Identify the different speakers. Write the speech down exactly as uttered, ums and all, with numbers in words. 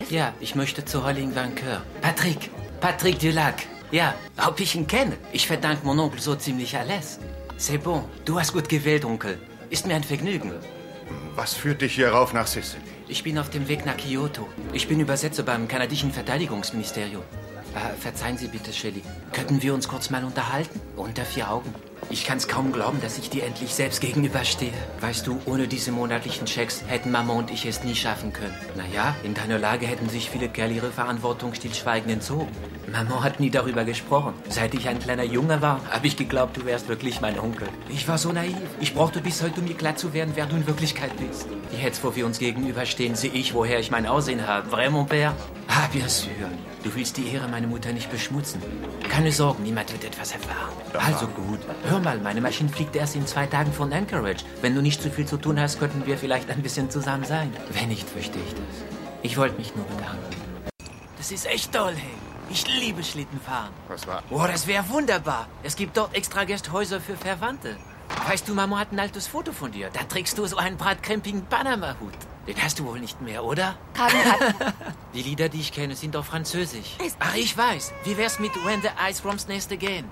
Speaker 1: Ja, ich möchte zu Holling Vainqueur. Patrick, Patrick Dulac. Ja, ob ich ihn kenne? Ich verdanke mon Onkel so ziemlich alles. C'est bon, du hast gut gewählt, Onkel. Ist mir ein Vergnügen.
Speaker 2: Was führt dich hier rauf nach Sicily?
Speaker 1: Ich bin auf dem Weg nach Kyoto. Ich bin Übersetzer beim kanadischen Verteidigungsministerium. Äh, verzeihen Sie bitte, Shelley. Könnten wir uns kurz mal unterhalten? Unter vier Augen. Ich kann's kaum glauben, dass ich dir endlich selbst gegenüberstehe. Weißt du, ohne diese monatlichen Checks hätten Mama und ich es nie schaffen können. Naja, in deiner Lage hätten sich viele Kerle ihre Verantwortung stillschweigend entzogen. Mama hat nie darüber gesprochen. Seit ich ein kleiner Junge war, habe ich geglaubt, du wärst wirklich mein Onkel. Ich war so naiv. Ich brauchte bis heute, um mir klar zu werden, wer du in Wirklichkeit bist. Jetzt, wo wir uns gegenüberstehen, sehe ich, woher ich mein Aussehen habe. Vrai, mon père? Ah, bien sûr. Du willst die Ehre meiner Mutter nicht beschmutzen. Keine Sorgen, niemand wird etwas erfahren. Also gut. Hör mal, meine Maschine fliegt erst in zwei Tagen von Anchorage. Wenn du nicht zu viel zu tun hast, könnten wir vielleicht ein bisschen zusammen sein. Wenn nicht, fürchte ich das. Ich wollte mich nur bedanken. Das ist echt toll, hey. Ich liebe Schlittenfahren.
Speaker 2: Was war?
Speaker 1: Oh, das wäre wunderbar. Es gibt dort extra Gasthäuser für Verwandte. Weißt du, Mama hat ein altes Foto von dir. Da trägst du so einen bratkrempigen Panama-Hut. Den hast du wohl nicht mehr, oder? Die Lieder, die ich kenne, sind auf Französisch. Ach, ich weiß. Wie wär's mit When the Ice From Nest Again?